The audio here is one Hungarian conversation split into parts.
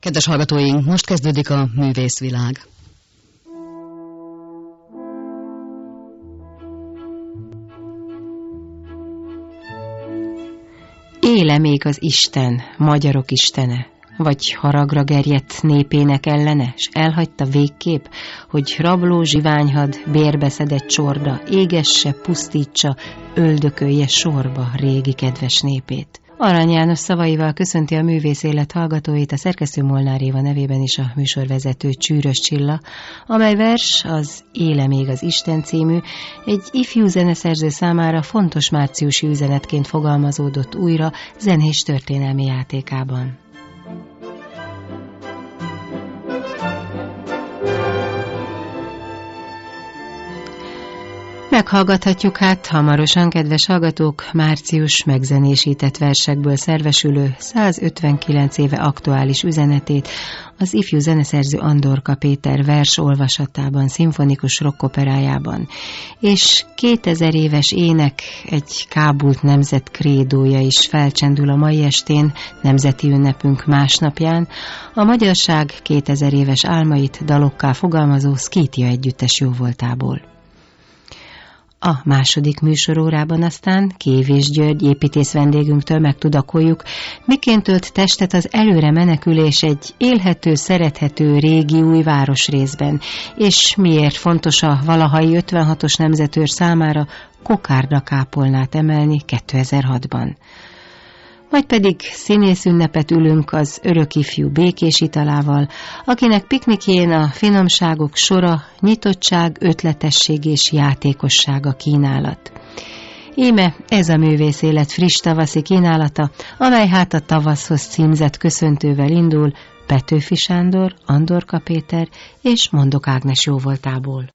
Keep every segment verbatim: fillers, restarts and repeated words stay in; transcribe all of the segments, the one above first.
Kedves hallgatóink, most kezdődik a művészvilág. Éle még az Isten, magyarok istene, vagy haragra gerjedt népének ellene, s elhagyta végképp, hogy rabló zsiványhad, bérbeszedett csorda, égesse, pusztítsa, öldökölje sorba régi kedves népét. Arany János szavaival köszönti a művész élet hallgatóit a szerkesztő Molnár Éva nevében is a műsorvezető Csűrös Csilla, amely vers az Éle még az Isten című, egy ifjú zeneszerző számára fontos márciusi üzenetként fogalmazódott újra zenés történelmi játékában. Meghallgathatjuk hát hamarosan, kedves hallgatók, március megzenésített versekből szervesülő százötvenkilenc éve aktuális üzenetét az ifjú zeneszerző Andorka Péter vers olvasatában, szimfonikus rockoperájában, és kétezer éves ének egy kábult nemzet krédója is felcsendül a mai estén, nemzeti ünnepünk másnapján, a magyarság kétezer éves álmait dalokká fogalmazó Szkítia együttes jóvoltából. A második műsorórában aztán Kévés György építész vendégünktől megtudakoljuk, miként tölt testet az előre menekülés egy élhető, szerethető régi új városrészben, és miért fontos a valahai ötvenhatos nemzetőr számára kokárdakápolnát emelni kétezer-hatban. Majd pedig színészünnepet ülünk az örök ifjú Békés italával, akinek piknikjén a finomságok sora, nyitottság, ötletesség és játékosság a kínálat. Íme ez a művész élet friss tavaszi kínálata, amely hát a tavaszhoz címzett köszöntővel indul Petőfi Sándor, Andorka Péter és Mondok Ágnes jóvoltából.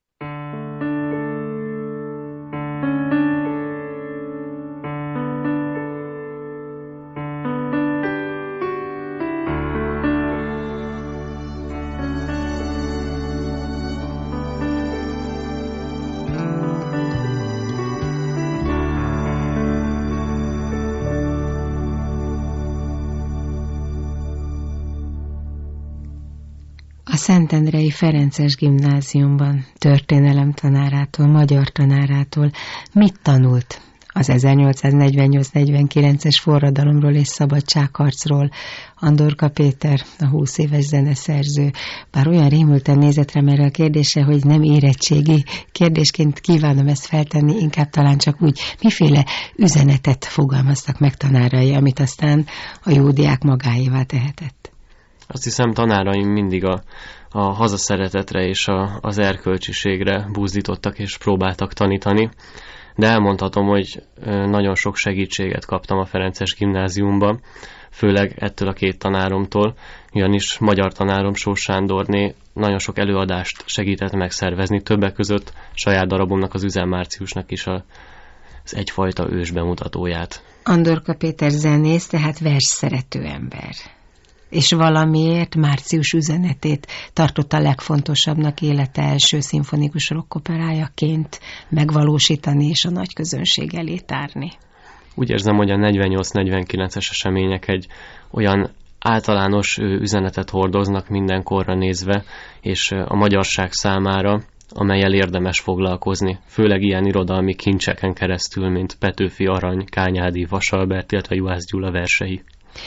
A Szentendrei Ferences Gimnáziumban történelem tanárától, magyar tanárától mit tanult az ezernyolcszáznegyvennyolc-negyvenkilences forradalomról és szabadságharcról Andorka Péter, a húsz éves zeneszerző? Bár olyan rémülten nézett rám erre a kérdésre, hogy nem érettségi kérdésként kívánom ezt feltenni, inkább talán csak úgy, miféle üzenetet fogalmaztak meg tanárai, amit aztán a jó diák magáévá tehetett. Azt hiszem, tanáraim mindig a, a hazaszeretetre és a, az erkölcsiségre buzdítottak és próbáltak tanítani, de elmondhatom, hogy nagyon sok segítséget kaptam a Ferences Gimnáziumban, főleg ettől a két tanáromtól, ugyanis magyar tanárom Sós Sándorné nagyon sok előadást segített megszervezni, többek között saját darabomnak, az Üzen Márciusnak is a, az egyfajta ős bemutatóját. Andorka Péter zenész, tehát versszerető ember. És valamiért március üzenetét tartotta a legfontosabbnak élete első szimfonikus rockoperájaként megvalósítani és a nagy közönség elé tárni. Úgy érzem, hogy a negyvennyolc-negyvenkilences események egy olyan általános üzenetet hordoznak mindenkorra nézve, és a magyarság számára, amellyel érdemes foglalkozni, főleg ilyen irodalmi kincseken keresztül, mint Petőfi Arany, Kányádi, Vasalbert, illetve Juhász Gyula versei.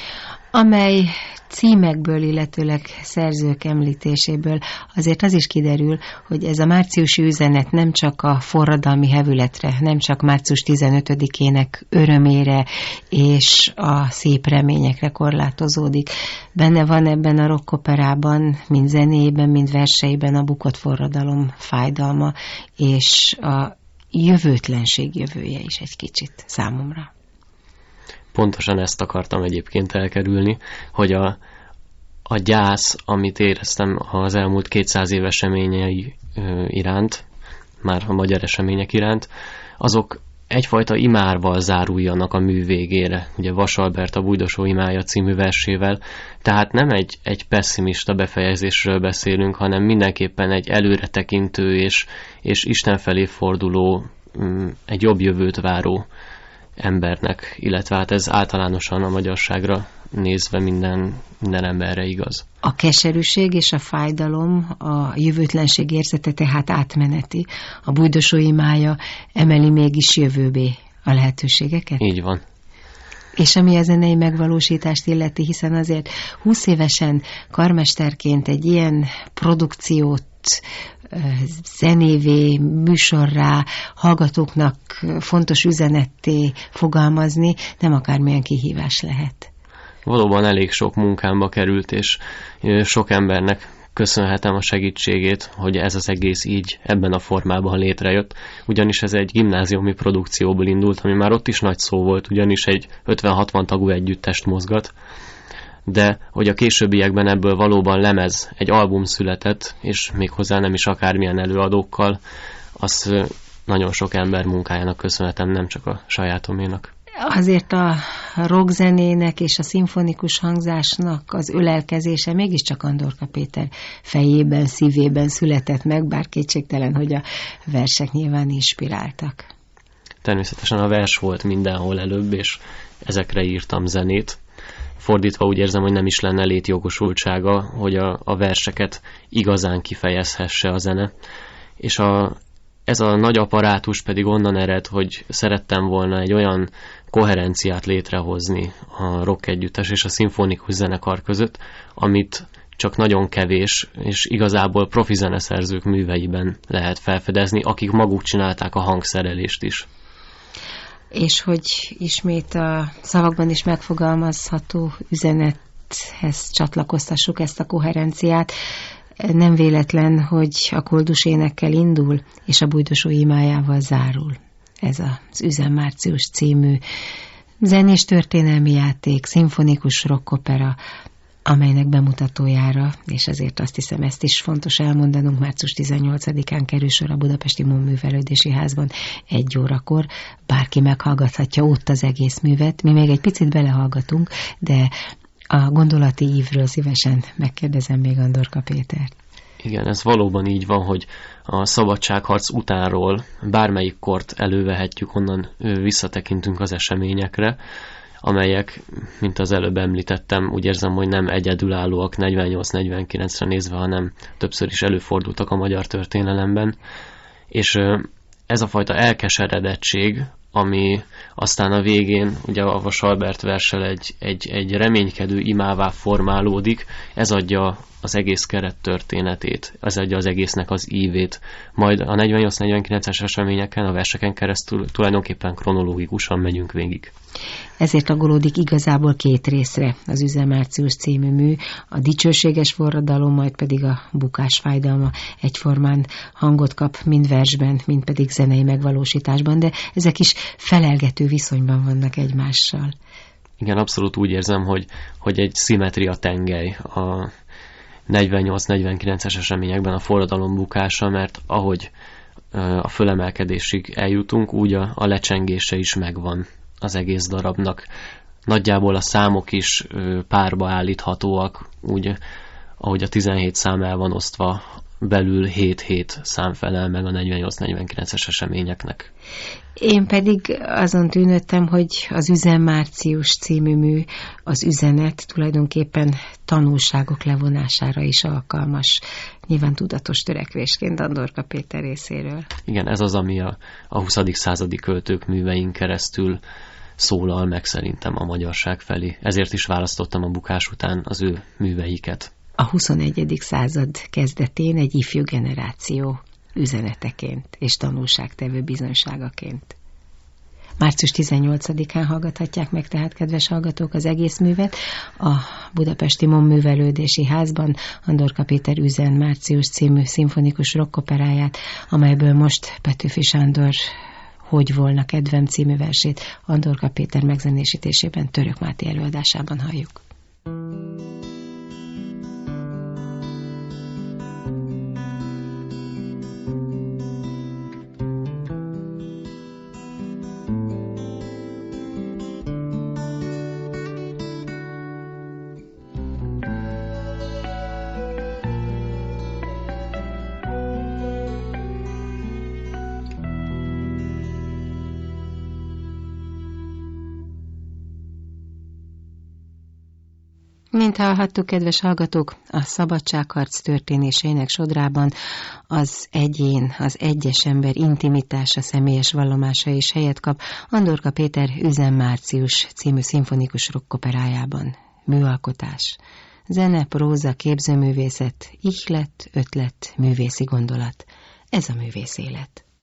Amely címekből, illetőleg szerzők említéséből azért az is kiderül, hogy ez a márciusi üzenet nem csak a forradalmi hevületre, nem csak március tizenötödikének örömére és a szép reményekre korlátozódik. Benne van ebben a rockoperában, mind zenéjében, mind verseiben a bukott forradalom fájdalma, és a jövőtlenség jövője is egy kicsit számomra. Pontosan ezt akartam egyébként elkerülni, hogy a, a gyász, amit éreztem az elmúlt kétszáz év eseményei iránt, már a magyar események iránt, azok egyfajta imárval záruljanak a mű végére. Ugye Vasalbert a Bújdosó imája című versével, tehát nem egy, egy pessimista befejezésről beszélünk, hanem mindenképpen egy előretekintő és, és Isten felé forduló, egy jobb jövőt váró embernek, illetve hát ez általánosan a magyarságra nézve minden, minden emberre igaz. A keserűség és a fájdalom, a jövőtlenség érzete tehát átmeneti. A bújdosói mája emeli mégis jövőbé a lehetőségeket? Így van. És ami a zenei megvalósítást illeti, hiszen azért húsz évesen karmesterként egy ilyen produkciót zenévé, műsorrá, hallgatóknak fontos üzenetté fogalmazni, nem akármilyen kihívás lehet. Valóban elég sok munkámba került, és sok embernek köszönhetem a segítségét, hogy ez az egész így ebben a formában létrejött, ugyanis ez egy gimnáziumi produkcióból indult, ami már ott is nagy szó volt, ugyanis egy ötven-hatvan tagú együttest mozgat, de hogy a későbbiekben ebből valóban lemez, egy album született, és méghozzá nem is akármilyen előadókkal, azt nagyon sok ember munkájának köszönhetem, nem csak a sajátoménak. Azért a rockzenének és a szimfonikus hangzásnak az ölelkezése mégiscsak Andorka Péter fejében, szívében született meg, bár kétségtelen, hogy a versek nyilván inspiráltak. Természetesen a vers volt mindenhol előbb, és ezekre írtam zenét. Fordítva úgy érzem, hogy nem is lenne létjogosultsága, hogy a, a verseket igazán kifejezhesse a zene. És a, ez a nagy apparátus pedig onnan ered, hogy szerettem volna egy olyan koherenciát létrehozni a rock együttes és a szimfonikus zenekar között, amit csak nagyon kevés, és igazából profi zeneszerzők műveiben lehet felfedezni, akik maguk csinálták a hangszerelést is. És hogy ismét a szavakban is megfogalmazható üzenethez csatlakoztassuk ezt a koherenciát. Nem véletlen, hogy a koldus énekkel indul, és a bújdosó imájával zárul. Ez az Üzen március című zenés történelmi játék, szimfonikus rockopera, amelynek bemutatójára, és ezért azt hiszem, ezt is fontos elmondanunk, március tizennyolcadikán kerül sor a Budapesti Mon Művelődési Házban egy órakor. Bárki meghallgathatja ott az egész művet. Mi még egy picit belehallgatunk, de a gondolati ívről szívesen megkérdezem még Andorka Pétert. Igen, ez valóban így van, hogy a szabadságharc utánról bármelyik kort elővehetjük, onnan visszatekintünk az eseményekre, amelyek, mint az előbb említettem, úgy érzem, hogy nem egyedülállóak negyvennyolc-negyvenkilencre nézve, hanem többször is előfordultak a magyar történelemben. És ez a fajta elkeseredettség, ami aztán a végén, ugye a Vas Albert verssel egy, egy, egy reménykedő imává formálódik, ez adja az egész keret történetét, ez adja az egésznek az ívét. Majd a negyvennyolc-negyvenkilences eseményeken, a verseken keresztül tulajdonképpen kronológikusan megyünk végig. Ezért tagolódik igazából két részre az Üzen március című mű, a dicsőséges forradalom, majd pedig a bukás fájdalma egyformán hangot kap mind versben, mind pedig zenei megvalósításban, de ezek is felelgető viszonyban vannak egymással. Igen, abszolút úgy érzem, hogy, hogy egy szimmetria tengely a negyvennyolc-negyvenkilences eseményekben a forradalom bukása, mert ahogy a fölemelkedésig eljutunk, úgy a, a lecsengése is megvan az egész darabnak. Nagyjából a számok is párba állíthatóak, úgy, ahogy a tizenhét szám el van osztva, belül hét-hét szám felel meg a negyvennyolc-negyvenkilences eseményeknek. Én pedig azon tűnődtem, hogy az Üzen március című mű, az üzenet tulajdonképpen tanulságok levonására is alkalmas. Nyilván tudatos törekvésként Andorka Péter részéről. Igen, ez az, ami a, a huszadik századi költők művein keresztül szólal meg szerintem a magyarság felé. Ezért is választottam a bukás után az ő műveiket. A huszonegyedik század kezdetén egy ifjú generáció üzeneteként és tanulságtevő bizonyságaként. március tizennyolcadikán hallgathatják meg tehát, kedves hallgatók, az egész művet a Budapesti Mon Művelődési Házban Andorka Péter Üzen március című szimfonikus rockoperáját, amelyből most Petőfi Sándor Hogy volna kedvem című versét Andorka Péter megzenésítésében Török Máté előadásában halljuk. Mint hallhattuk, kedves hallgatók, a szabadságharc történéseinek sodrában az egyén, az egyes ember intimitása, személyes vallomása is helyet kap Andorka Péter Üzen Március című szimfonikus rockoperájában. Műalkotás, zene, próza, képzőművészet, ihlet, ötlet, művészi gondolat. Ez a művész élet.